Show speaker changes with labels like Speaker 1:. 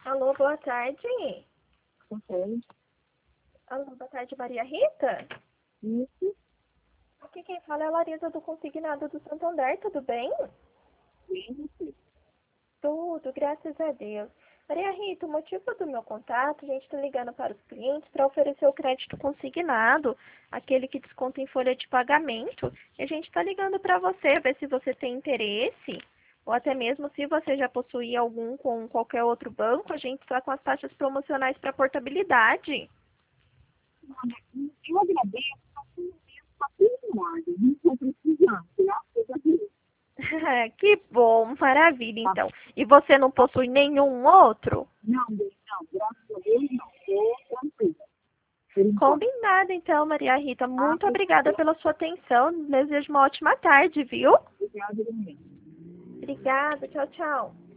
Speaker 1: Alô, boa tarde.
Speaker 2: Ok.
Speaker 1: Alô, boa tarde, Maria Rita.
Speaker 2: Isso.
Speaker 1: Aqui quem fala é a Larissa do Consignado do Santander, tudo bem?
Speaker 2: Isso.
Speaker 1: Tudo, graças a Deus. Maria Rita, o motivo do meu contato, a gente está ligando para os clientes para oferecer o crédito consignado, aquele que desconta em folha de pagamento. E a gente está ligando para você, ver se você tem interesse, ou até mesmo se você já possui algum com qualquer outro banco, a gente está com as taxas promocionais para portabilidade.
Speaker 2: Eu agradeço, está tudo em ordem. Não estou precisando, graças a Deus.
Speaker 1: Que bom, maravilha,
Speaker 2: Tá,
Speaker 1: então. E você não
Speaker 2: tá.
Speaker 1: possui nenhum outro?
Speaker 2: Não, graças a Deus não. Estou tranquila, por enquanto.
Speaker 1: Combinado, então, Maria Rita.
Speaker 2: Tá?
Speaker 1: Muito obrigada pela sua atenção. Desejo uma ótima tarde, viu?
Speaker 2: Obrigada, Helena.
Speaker 1: Obrigada. Tchau, tchau.